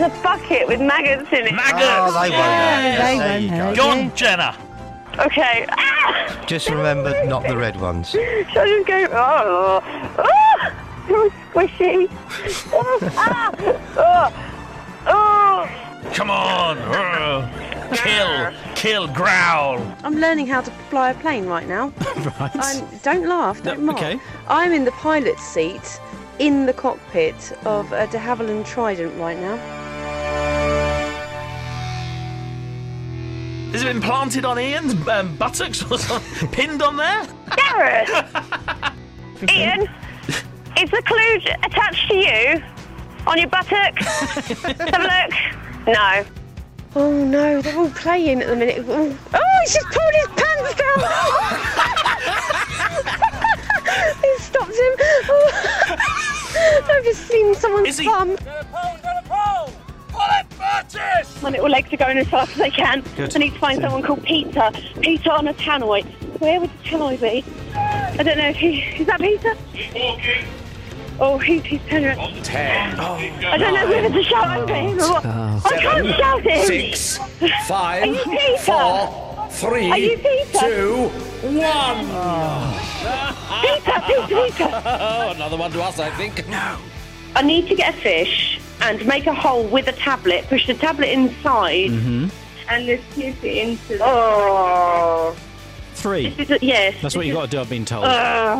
a bucket with maggots in it. Maggots! Oh, they won't hurt. They There won't you hurt go. Go on, Jenna. Okay. Ah! Just remember, not the red ones. Shall I just go? Oh, oh, so squishy. Oh, ah, oh, oh. Come on. Kill, growl. I'm learning how to fly a plane right now. Right. Don't laugh, don't mock. okay. I'm in the pilot's seat in the cockpit of a de Havilland Trident right now. Has it been planted on Ian's buttocks or something? Pinned on there? Gareth! Ian, is the clue attached to you? On your buttocks? Let's have a look. No. Oh no, they're all playing at the minute. Oh, he's just pulled his pants down! He stopped him. Oh. I've just seen someone's Is he- bum. My little legs are going as fast as they can. Good. I need to find someone called Peter. Peter on a tannoy. Where would the tannoy be? I don't know if he... Is that Peter? Oh, he's turning around. 10. I don't know whether to shout over him or what. I can't shout at him. 6, Are 5, you Peter? 4, 3, Are you Peter? 2, 1. Peter. Oh, another one to us, I think. No. I need to get a fish and make a hole with a tablet, push the tablet inside, and just slip it into the... Oh. 3. Yes. That's what you got to do, I've been told.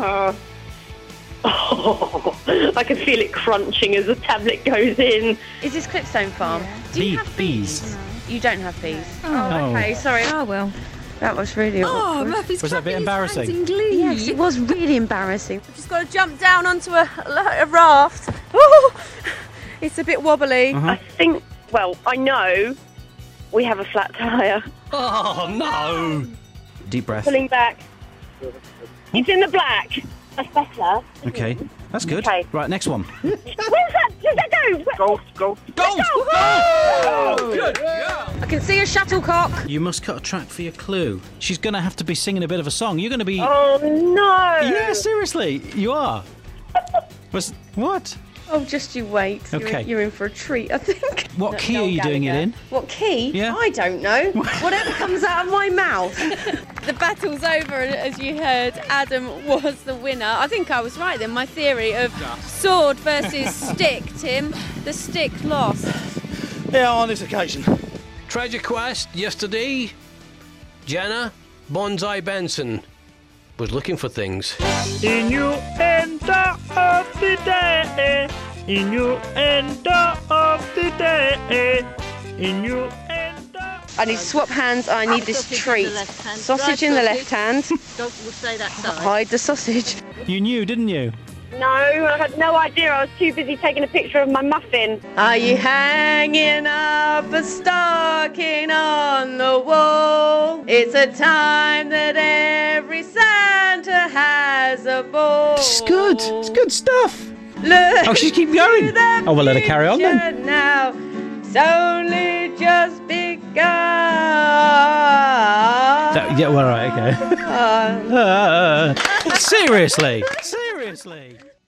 Oh, I can feel it crunching as the tablet goes in. Is this Clipstone Farm? Do you have bees. You don't have bees. Oh. Okay, sorry. Oh, well. That was really awkward. Murphy's Was that a bit clapping his hands embarrassing? in glee. Yes, it was really embarrassing. I've just got to jump down onto a raft. Oh, it's a bit wobbly. I think, well, I know we have a flat tyre. Oh, no. Deep breath. Pulling back. It's in the black. That's better. Okay, that's good. Okay. Right, next one. Where's that? Does that go? Golf. I can see a shuttlecock. You must cut a track for your clue. She's going to have to be singing a bit of a song. You're going to be... Oh, no. Yeah, seriously, you are. What? Oh, just you wait. Okay. You're in for a treat, I think. What key are you doing it in? What key? Yeah. I don't know. Whatever comes out of my mouth. The battle's over, and as you heard, Adam was the winner. I think I was right then. My theory of sword versus stick, Tim. The stick lost. Yeah, on this occasion. Treasure quest yesterday. Jenna Bonsai Benson was looking for things. Innuendo of the day. Innuendo of the day. Innuendo. I need to swap hands. I need this treat. Sausage in the left hand. We'll say that Hide the sausage. You knew, didn't you? No, I had no idea. I was too busy taking a picture of my muffin. Are you hanging up a stocking on the wall? It's a time that every Santa has a ball. It's good. It's good stuff. Look Oh, she's keep going. to the Oh, well, let her carry on then. future now. It's only just begun. Yeah, well, right, okay. Seriously.